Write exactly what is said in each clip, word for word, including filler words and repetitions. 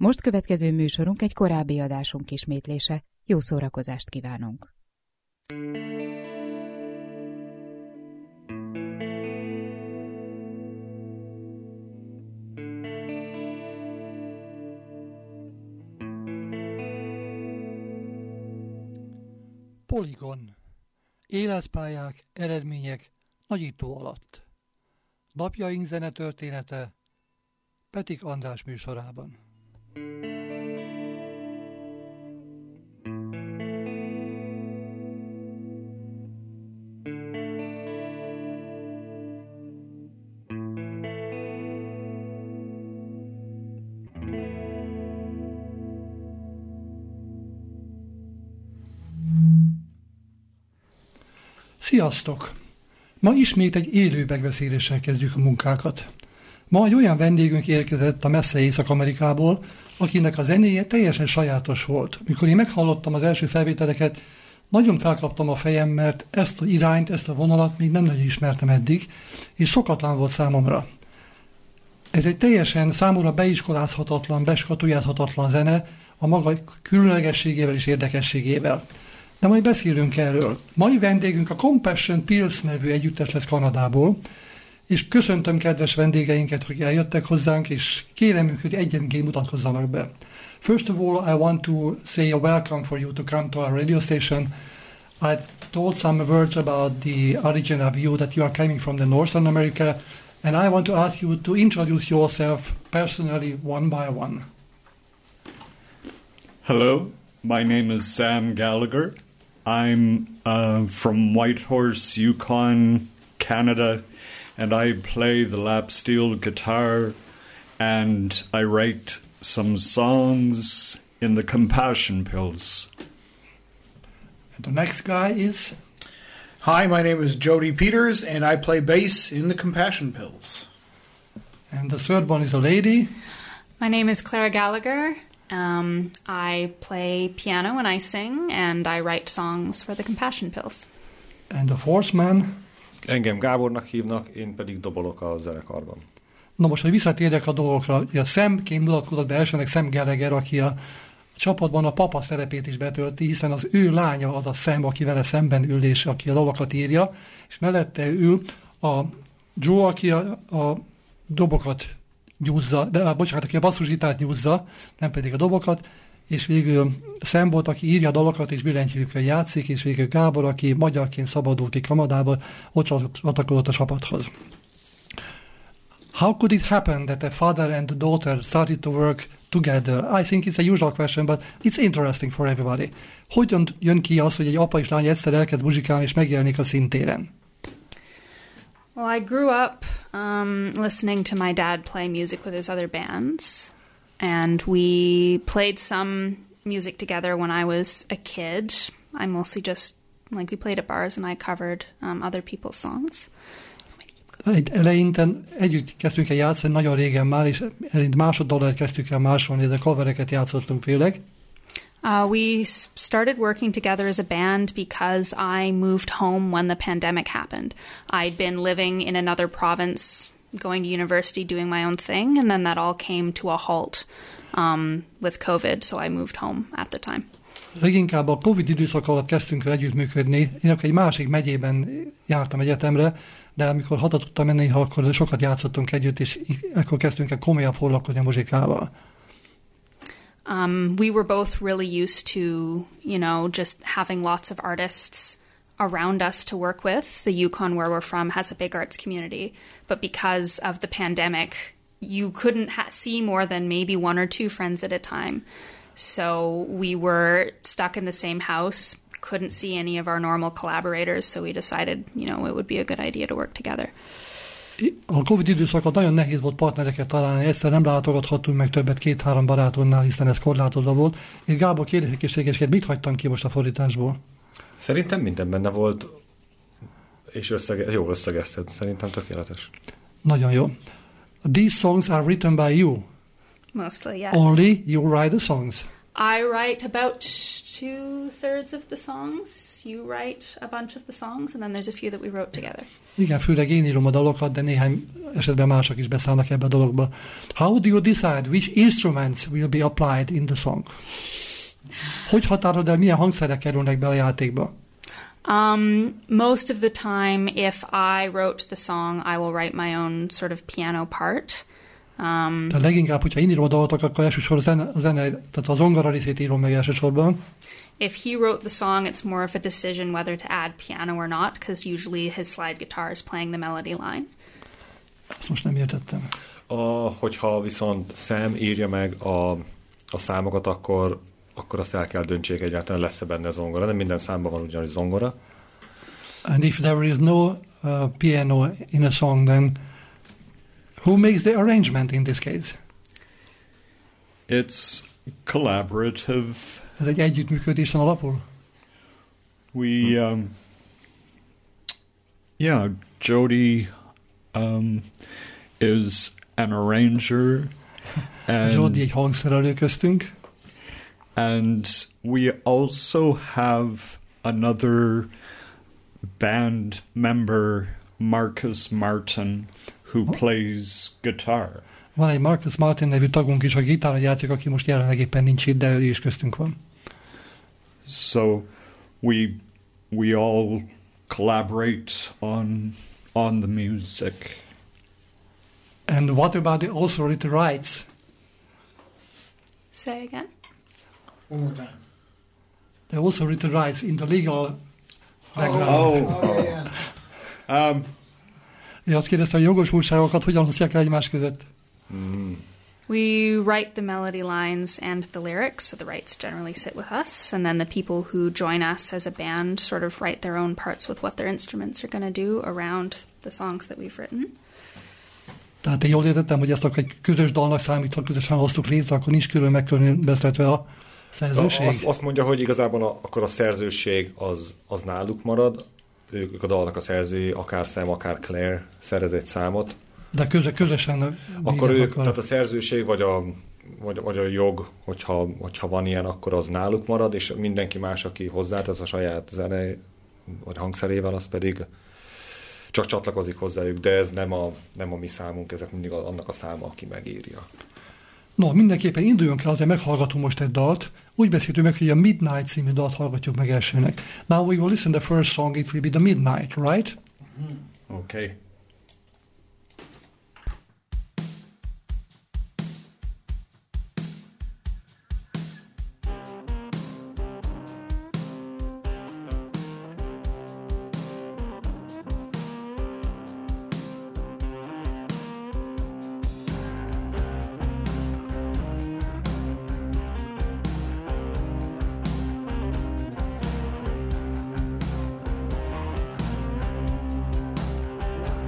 Most következő műsorunk egy korábbi adásunk ismétlése. Jó szórakozást kívánunk! Polygon. Életpályák, eredmények nagyító alatt. Napjaink zenetörténete Petik András műsorában. Sziasztok! Ma ismét egy élő megbeszéléssel kezdjük a munkákat. Ma egy olyan vendégünk érkezett a messze Észak-Amerikából, akinek a zenéje teljesen sajátos volt. Mikor én meghallottam az első felvételeket, nagyon felkaptam a fejem, mert ezt az irányt, ezt a vonalat még nem nagyon ismertem eddig, és szokatlan volt számomra. Ez egy teljesen számomra beiskolázhatatlan, beskatujázhatatlan zene, a maga különlegességével és érdekességével. De majd beszélünk erről. Mai vendégünk a Compassion Pills nevű együttes lesz Kanadából, és köszöntöm kedves vendégeinket, hogy eljöttek hozzánk, és kérem, hogy egyenként mutatkozzanak be. First of all, I want to say a welcome for you to come to our radio station. I told some words about the origin of you, that you are coming from the Northern America, and I want to ask you to introduce yourself personally one by one. Hello, my name is Sam Gallagher. I'm uh, from Whitehorse, Yukon, Canada, and I play the lap steel guitar, and I write some songs in the Compassion Pills. And the next guy is... Hi, my name is Jody Peters, and I play bass in the Compassion Pills. And the third one is a lady. My name is Clara Gallagher. Um, I play piano and I sing, and I write songs for the Compassion Pills. And the fourth man. Engem Gábornak hívnak, én pedig dobolok a zenekarban. Na most, hogy visszatérjek a dolgokra, a Samként mutatkozott be elsőnek Sam Gallagher, aki a csapatban a papa szerepét is betölti, hiszen az ő lánya az a Sam, aki vele szemben ül, és aki a dalokat írja, és mellette ül a Joe, aki a, a dobokat nyúzza, de bocsánat, aki a basszusgitárt nyúzza, nem pedig a dobokat, és végül Sam volt, aki írja a dalokat, és billentyűkön játszik, és végül Gábor, aki magyarként szabadult ki Kanadába, ott csatlakozott a csapathoz. How could it happen that a father and a daughter started to work together? I think it's a usual question, but it's interesting for everybody. Hogyan jön ki az, hogy egy apa és lány egyszer elkezd muzsikálni, és megjelenik a színtéren? Well, I grew up um, listening to my dad play music with his other bands, and we played some music together when I was a kid. I mostly just, like, we played at bars and I covered um, other people's songs. Egy eleinte együtt kezdtünk el játszani, nagyon régen már, és elint másoddalra kezdtük el másolni, de covereket játszottunk főleg. Uh, we started working together as a band because I moved home when the pandemic happened. I'd been living in another province, going to university, doing my own thing, and then that all came to a halt um, with COVID, so I moved home at the time. Leginkább a Covid időszak alatt kezdtünk el együttműködni. Én akkor egy másik megyében jártam egyetemre, de amikor haza tudtam menni, akkor sokat játszottunk együtt, és akkor kezdtünk el komolyan foglalkozni a muzsikával. Um, we were both really used to, you know, just having lots of artists around us to work with. The Yukon, where we're from, has a big arts community, but because of the pandemic, you couldn't ha- see more than maybe one or two friends at a time. So we were stuck in the same house, couldn't see any of our normal collaborators, so we decided, you know, it would be a good idea to work together. A Covid időszakban nagyon nehéz volt partnereket találni, egyszer nem látogathattunk meg többet két-három barátonnál, hiszen ez korlátozva volt. És Gábor, kérdéseket mit hagytam ki most a fordításból? Szerintem minden benne volt, és összege, jól összegezted. Szerintem tökéletes. Nagyon jó. These songs are written by you. Mostly, yeah. Only you write the songs. I write about two-thirds of the songs. You write a bunch of the songs, and then there's a few that we wrote together. Igen, főleg én írom a dalokat, de néhány esetben mások is beszállnak ebbe a dologba. How do you decide which instruments will be applied in the song? Hogy határod el, milyen hangszerek kerülnek be a játékba? Um, most of the time, if I wrote the song, I will write my own sort of piano part. Um, tehát leginkább, hogyha én írom a dalotok, akkor elsősorban a zene, a zene, tehát a zongora részét írom meg elsősorban. If he wrote the song, it's more of a decision whether to add piano or not, because usually his slide guitar is playing the melody line. Ezt most nem értettem. A, hogyha viszont Sam írja meg a, a számokat, akkor, akkor azt el kell döntsék egyáltalán, lesz-e benne zongora. Nem minden számban van ugyanis zongora. And if there is no uh, piano in a song, then who makes the arrangement in this case? It's collaborative. Ez egy együttműködésen alapul? We, um, yeah, Jody um, is an arranger. And, Jody egy hangszerelő köztünk. And we also have another band member, Marcus Martin, who plays guitar. Van egy Marcus Martin nevű tagunk is, aki gitáron játszik, aki most jelenleg éppen nincs itt, de ő is köztünk van. So we we all collaborate on on the music. And what about the also written rights? Say again? One more time. They also written rights in the legal background. Oh, Oh, yeah, yeah. Um, Én azt kérdeztem, hogy jogosultságokat hogyan osztják le egymás között? Mm. We write the melody lines and the lyrics, so the rights generally sit with us, and then the people who join us as a band sort of write their own parts with what their instruments are going to do around the songs that we've written. Tehát én jól értettem, hogy ezt egy közös dalnak számít, ha közösen hoztuk létre, akkor nincs külön megkülönböztetve a szerzőség. Azt, azt mondja, hogy igazából a, akkor a szerzőség az, az náluk marad, ők, ők a dalnak a szerzői, akár Sam, akár Claire szerez egy számot. De közö, közösen... Akkor ők, akar. tehát a szerzőség vagy a, vagy, vagy a jog, hogyha, hogyha van ilyen, akkor az náluk marad, és mindenki más, aki hozzátesz a saját zene vagy hangszerével, az pedig csak csatlakozik hozzájuk, de ez nem a, nem a mi számunk, ezek mindig annak a száma, aki megírja. No, mindenképpen induljunk el, azért meghallgatunk most egy dalt. Úgy beszéltünk meg, hogy a Midnight című dalt hallgatjuk meg elsőnek. Now we will listen to the first song, it will be the Midnight, right? okay. Midnight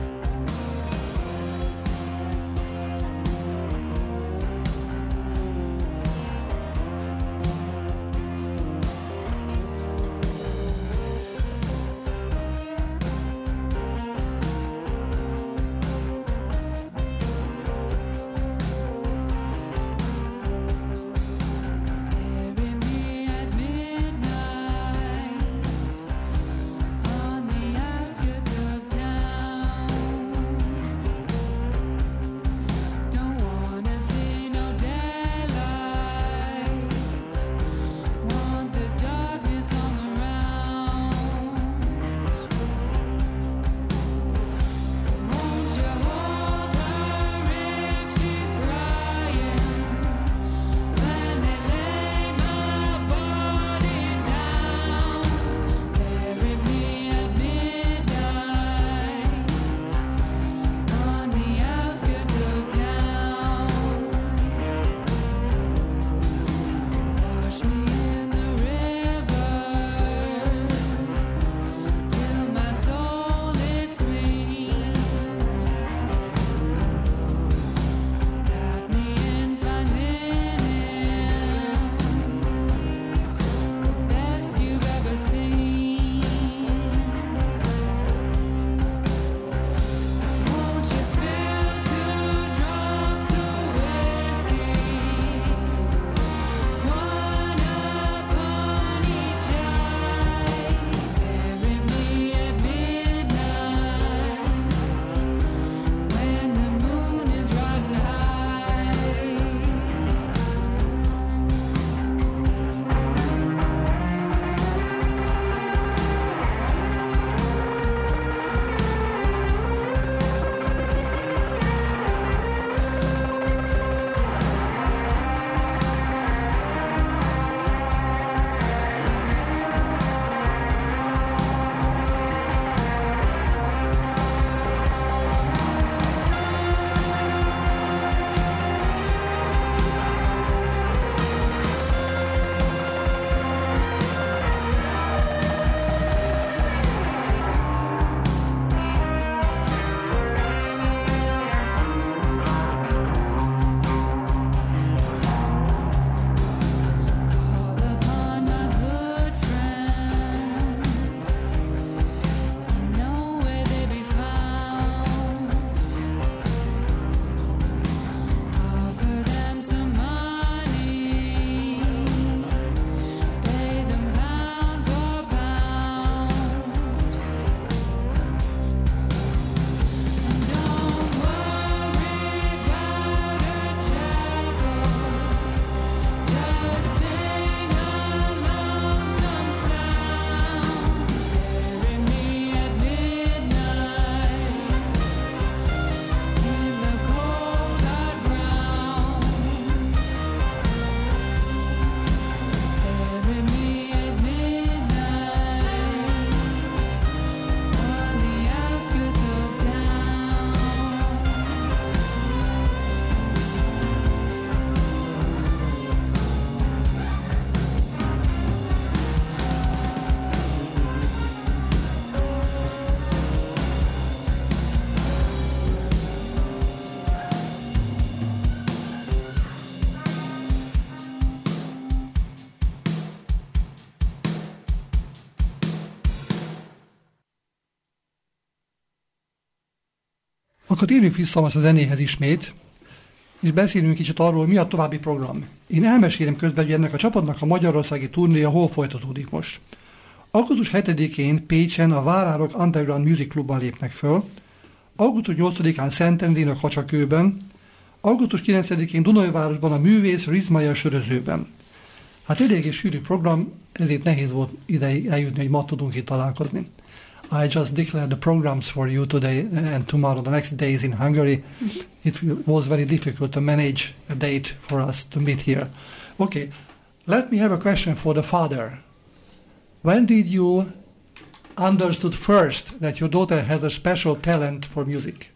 Akkor térjünk vissza most a zenéhez ismét, és beszélünk kicsit arról, hogy mi a további program. Én elmesélem közben, hogy ennek a csapatnak a magyarországi turnéja hol folytatódik most. augusztus hetedikén Pécsen a Várárok Underground Music Clubban lépnek föl, augusztus nyolcadikán Szentendrén a Kacsakőben, augusztus kilencedikén Dunajvárosban a Művész Rizmaja sörözőben. Hát eléggé sűrű program, ezért nehéz volt ide eljutni, hogy ma tudunk itt találkozni. I just declared the programs for you today and tomorrow, the next days in Hungary. It was very difficult to manage a date for us to meet here. Okay, let me have a question for the father. When did you understood first that your daughter has a special talent for music?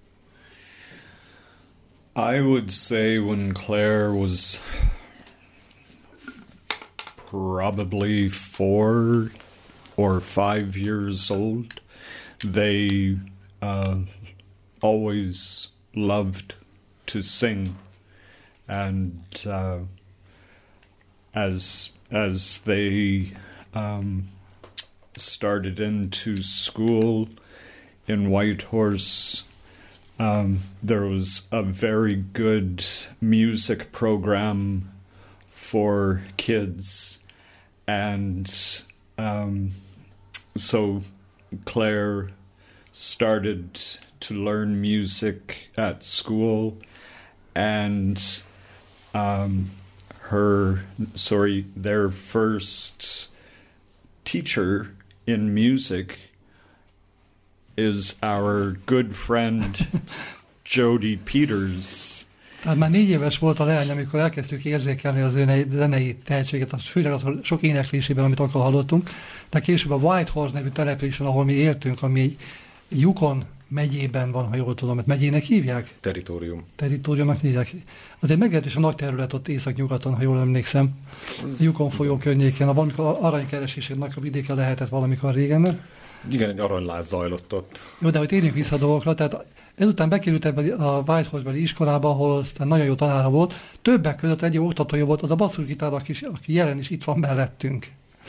I would say when Claire was probably four or five years old, they uh, always loved to sing, and uh, as as they um, started into school in Whitehorse, um, there was a very good music program for kids, and um, so Claire started to learn music at school, and um, her, sorry, their first teacher in music is our good friend Jody Peters. Tehát már négy éves volt a leány, amikor elkezdtük érzékelni az ő zenei tehetséget, az főleg az sok éneklésében, amit akkor hallottunk, de később a Whitehorse nevű településen, ahol mi éltünk, ami egy Yukon megyében van, ha jól tudom, mert megyének hívják? Territórium. Territóriumnak hívják. Az egy meglehetősen nagy terület ott észak-nyugaton, ha jól emlékszem. A Yukon folyó környékén, a valamikor aranykeresésének a vidéke lehetett valamikor régen. Igen, egy aranyláz zajlott ott. Jó, de hogy térjünk vissza a dolgokra, tehát ezután bekerült ebbe a Whitehorse-beli iskolába, ahol aztán nagyon jó tanára volt. Többek között egy oktatója volt, az a basszusgitár, aki jelen is itt van mellettünk.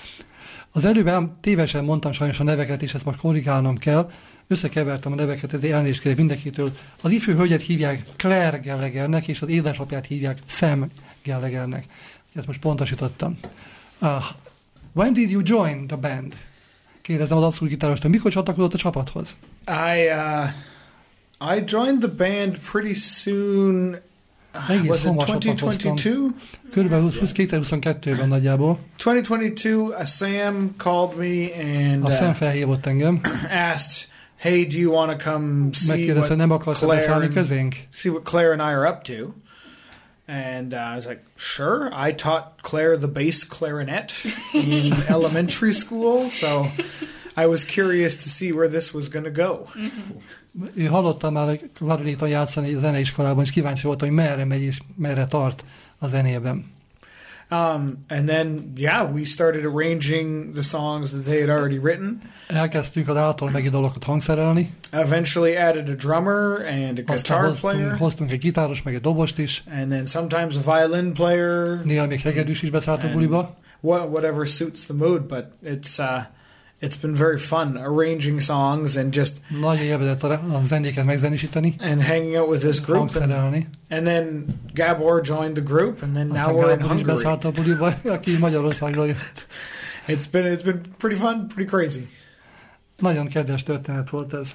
Az előbb tévesen mondtam sajnos a neveket, és ezt most korrigálnom kell. Összekevertem a neveket, ezért elnézést kérek mindenkitől. Az ifjú hölgyet hívják Claire Gallaghernek, és az édesapját hívják Sam Gallaghernek. Ezt most pontosítottam. Uh, when did you join the band? Kérdezem az basszusgitárostól. Mikor csatlakozott a csapathoz? I uh, I joined the band pretty soon. Uh, was it twenty twenty-two? Körülbelül kétezer-huszonkettőben nagyjából. twenty twenty-two, uh, Sam called me and a Sam uh, felhívott engem. asked, hey, do you want to come see what, nem akarsz beszállni közénk? see what Claire and I are up to? And uh, I was like, sure. I taught Claire the bass clarinet in elementary school, so I was curious to see where this was going to go. Ő hallottam már klarinéton játszani a zeneiskolában, és kíváncsi voltam, hogy merre megy és merre tart a zenében. Um, and then, yeah, we started arranging the songs that they had already written. Elkezdtük az által megírt dolgokat hangszerelni. Eventually added a drummer and a guitar hoztunk, player. hoztunk egy gitáros, meg egy dobost is. And then sometimes a violin player. Néha még hegedűs is beszállt a buliba. Whatever suits the mood, but it's uh, it's been very fun arranging songs and just nagy élvezet a zenéket megzenésíteni. And hanging out with this group. Hangszerelni. And then Gabor joined the group, and then aztán now we're in Gábor is Hungary. beszállt a buliba, aki Magyarországról jött. It's been it's been pretty fun, pretty crazy. Nagyon kedves történet volt ez.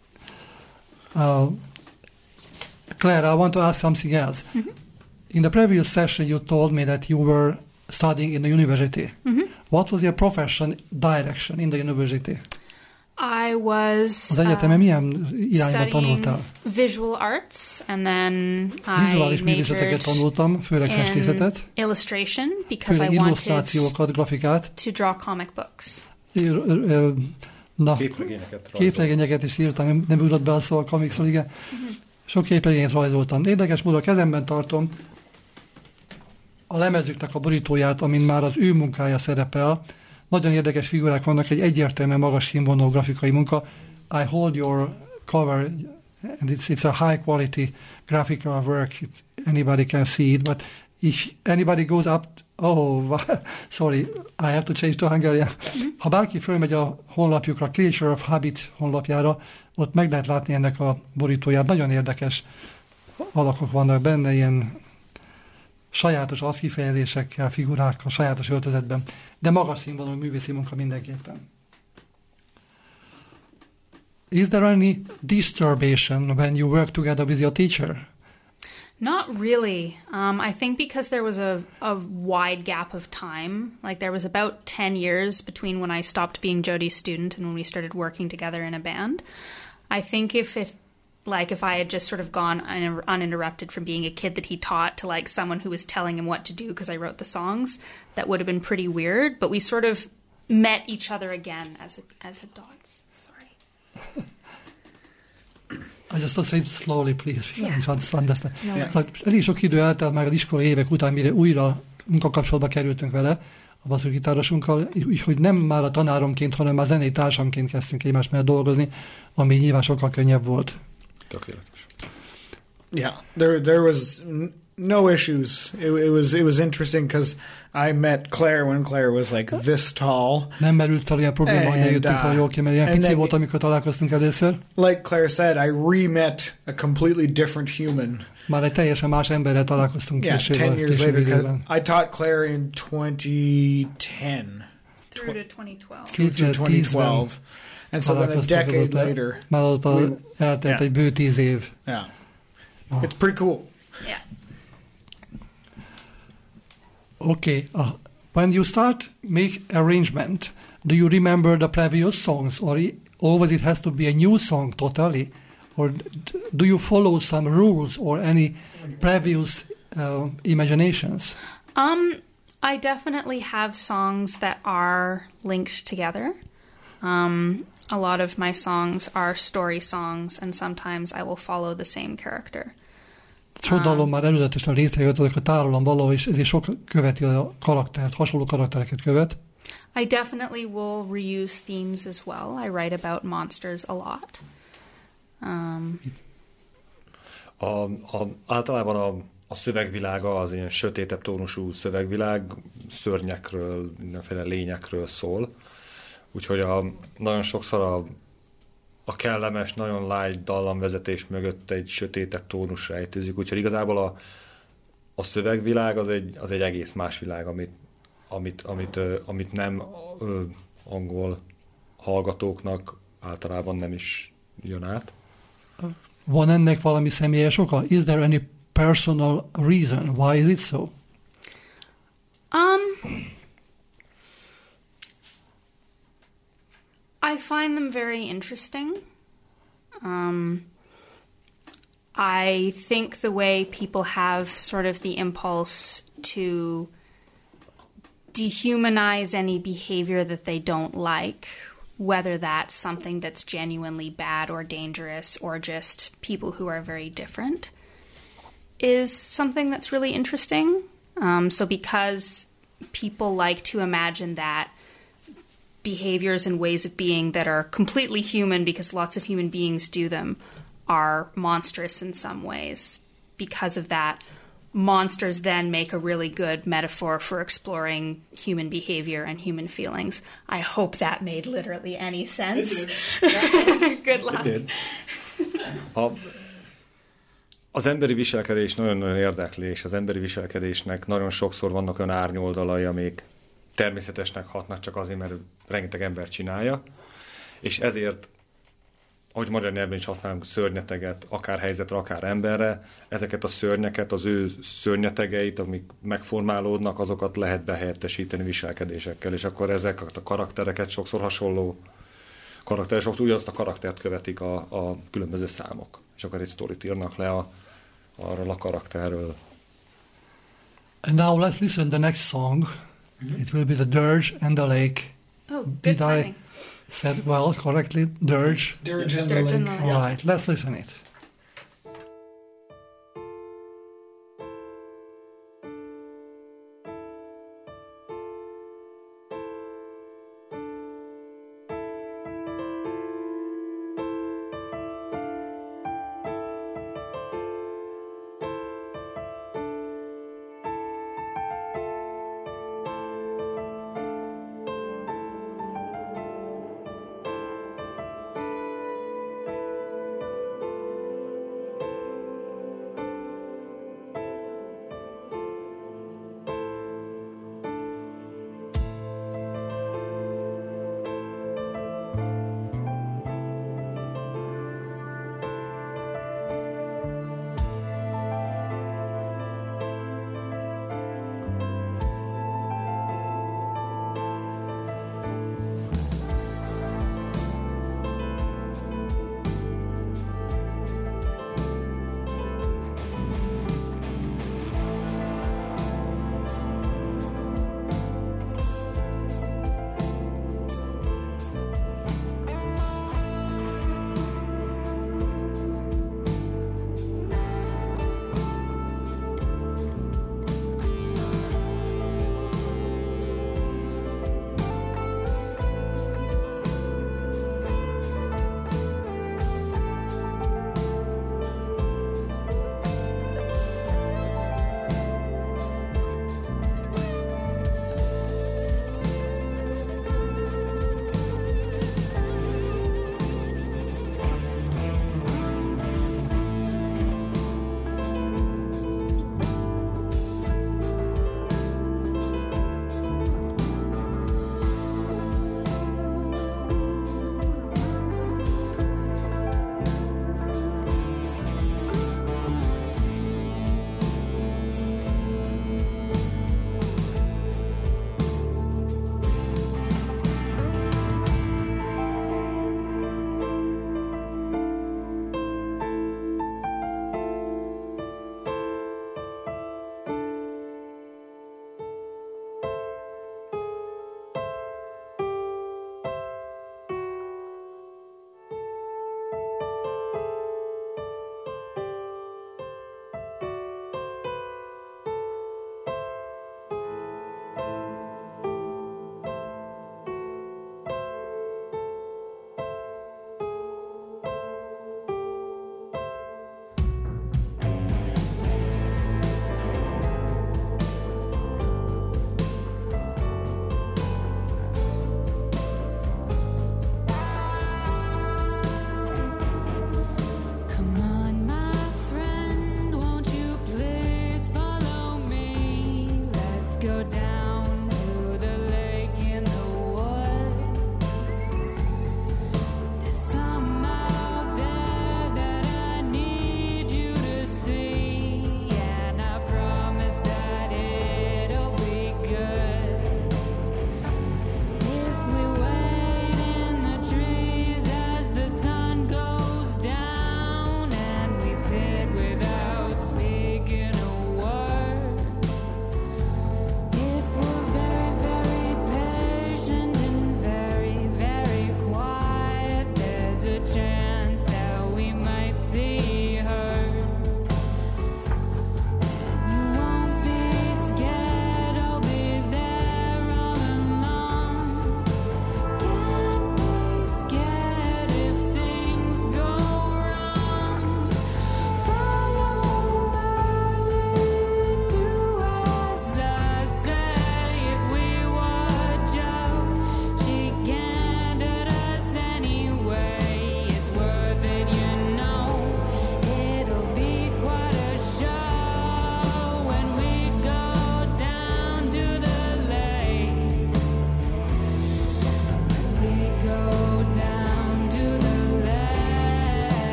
Uh, Claire, I want to ask something else. Mm-hmm. In the previous session, you told me that you were studying in the university. Mm-hmm. What was your profession direction in the university? I was az egyetemen milyen irányba tanultál? Visual arts, and then Vizuális I művészeteket tanultam, főleg festészetet. Illustration, because I illusztrációkat, grafikát. To draw comic books. Na, képregényeket, képregényeket is írtam, nem ugrott be a szó a comicsról, igen. Uh-huh. Sok képregényt rajzoltam. Érdekes módon a kezemben tartom a lemezüknek a borítóját, amin már az ő munkája szerepel. Nagyon érdekes figurák vannak, egy egyértelműen magas színvonalú grafikai munka. I hold your cover, and it's, it's a high quality graphical work. It, anybody can see it, but if anybody goes up Oh, sorry, I have to change to Hungarian. Mm-hmm. Ha bárki fölmegy a honlapjukra, Creature of Habit honlapjára, ott meg lehet látni ennek a borítóját. Nagyon érdekes alakok vannak benne, ilyen sajátos arckifejezésekkel, figurákkal, sajátos öltözetben, de magas színvonalú művészi munka mindenképpen. Is there any disturbation when you work together with your teacher? Not really. Um, I think because there was a, a wide gap of time, like there was about ten years between when I stopped being Jodi's student and when we started working together in a band. I think if it, like if I had just sort of gone un- uninterrupted from being a kid that he taught to like someone who was telling him what to do because I wrote the songs, that would have been pretty weird. But we sort of met each other again as as adults. Sorry. I just say it slowly, please. Yeah. Understand. No yeah. Szóval elég sok idő eltelt már az iskolai évek után, mire újra munkakapcsolatba kerültünk vele, a basszusgitárosunkkal, úgyhogy nem már a tanáromként, hanem már zenei társamként kezdtünk egymás mellett dolgozni, ami nyilván sokkal könnyebb volt. Tökéletes. Yeah, there there was no issues. It, it was it was interesting because I met Claire when Claire was like this tall. Nem merült fel ilyen probléma, hogy eljöttünk fel jól ki, mert ilyen pici volt, amikor találkoztunk először. Like Claire said, I re-met a completely different human. Már egy teljesen más emberrel találkoztunk yeah, később. ten years later. I taught Claire in twenty ten. Through to twenty twelve. Through to twenty twelve. And so then a decade later. Már ott eltelt yeah. egy bő tíz év. Yeah. Oh. It's pretty cool. Yeah. Okay. Uh, when you start make arrangement, do you remember the previous songs, or always it has to be a new song totally, or do you follow some rules or any previous uh, imaginations? Um, I definitely have songs that are linked together. Um, a lot of my songs are story songs, and sometimes I will follow the same character. Sok dalom már előzetesen létrejött, azok a tárolom valahol, és ezért sok követi a karaktert, hasonló karaktereket követ. I definitely will reuse themes as well. I write about monsters a lot. Um, a, a, általában a, a szövegvilága az ilyen sötétebb tónusú szövegvilág, szörnyekről, mindenféle lényekről szól. Úgyhogy a, nagyon sokszor a a kellemes, nagyon light dallamvezetés mögött egy sötétebb tónus rejtőzik, úgyhogy igazából a, a szövegvilág az egy, az egy egész más világ, amit, amit, amit, amit nem ö, angol hallgatóknak általában nem is jön át. Van ennek valami személyes oka? Is there any personal reason? Why is it so? Um... I find them very interesting. Um, I think the way people have sort of the impulse to dehumanize any behavior that they don't like, whether that's something that's genuinely bad or dangerous or just people who are very different, is something that's really interesting. Um, so because people like to imagine that behaviors and ways of being that are completely human, because lots of human beings do them, are monstrous in some ways. Because of that, monsters then make a really good metaphor for exploring human behavior and human feelings. I hope that made literally any sense. Good luck. A, az emberi viselkedés nagyon-nagyon érdekli, és az emberi viselkedésnek nagyon sokszor vannak olyan árnyoldalai, amik természetesnek hatnak csak azért, mert rengeteg ember csinálja, és ezért, ahogy magyar nyelven is használunk szörnyeteget, akár helyzetre, akár emberre, ezeket a szörnyeket, az ő szörnyetegeit, amik megformálódnak, azokat lehet behelyettesíteni viselkedésekkel, és akkor ezeket a karaktereket sokszor hasonló karakterek, sokszor ugyanazt a karaktert követik a, a különböző számok, és akkor egy sztorit írnak le a, arról a karakterről. And now let's listen to the next song. Mm-hmm. It will be The Dirge and the Lake. Oh, good Did timing. I said well correctly? Dirge. Dirge and Dirge the and Lake. the All Lake. right, let's listen it.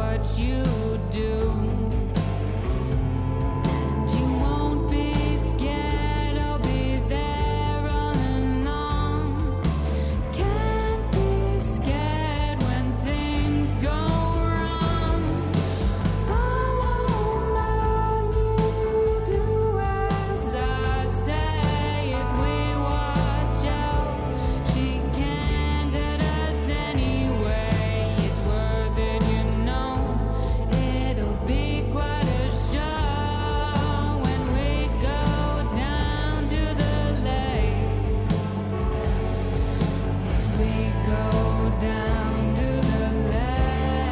what you do. And you won't be scared, I'll be there all along. Can't be scared when things go wrong. Follow my lead, do as I say. If we watch out, she can't hurt us anyway. It's worth it, you know. It'll be quite a show when we go down to the lake. If we go down to the lake.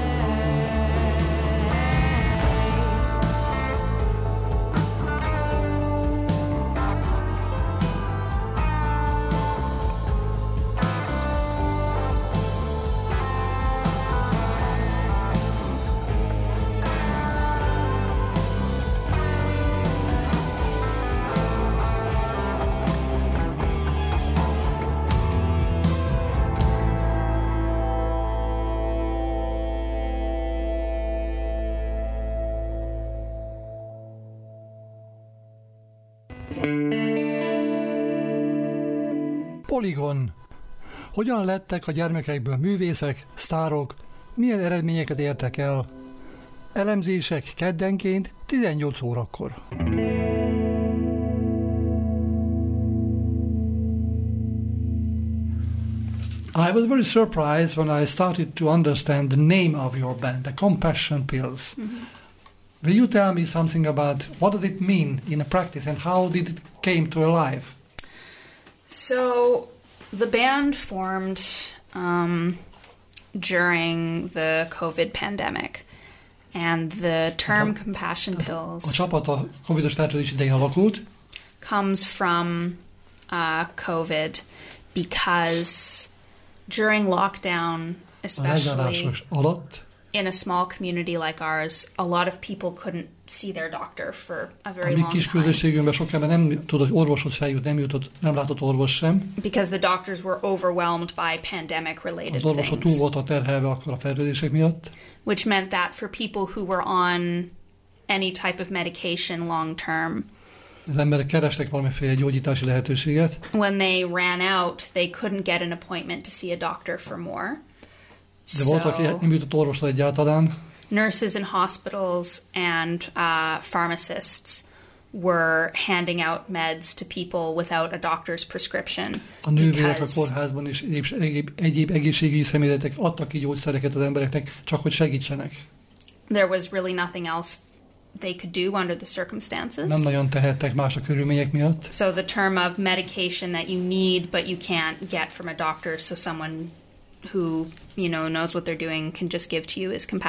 Polygon. Hogyan lettek a gyermekekből művészek, sztárok, milyen eredményeket értek el? Elemzések keddenként tizennyolc órakor. I was very surprised when I started to understand the name of your band, the Compassion Pills. Mm-hmm. Will you tell me something about what does it mean in a practice and how did it came to alive? So the band formed um, during the COVID pandemic, and the term a, compassion pills a csapat a covidos fertőzés idején alakult. Comes from uh, COVID because during lockdown, especially alatt, in a small community like ours, a lot of people couldn't see their doctor for a very a mi long kis time. közösségünkben sok ember nem tudott orvoshoz feljut, nem jutott, nem látott orvos sem. Because the doctors were overwhelmed by pandemic-related Az orvosok túl things. voltak terhelve akkor a fertőzések miatt. Which meant that for people who were on any type of medication long term, Az emberek kerestek valamiféle gyógyítási lehetőséget. when they ran out, they couldn't get an appointment to see a doctor for more. De voltak, So nem jutott orvosra egyáltalán. nurses in hospitals and uh, pharmacists were handing out meds to people without a doctor's prescription. A nővérek a because kórházban és egyéb, egyéb, egyéb egészségügyi személyzetek adtak ki gyógyszereket az embereknek, csak hogy segítsenek. there was really nothing else they could do under the circumstances. Nem nagyon tehettek más a körülmények miatt. So the term of medication that you need but you can't get from a doctor, so someone who, you know, knows what they're doing can just give to you is compassion.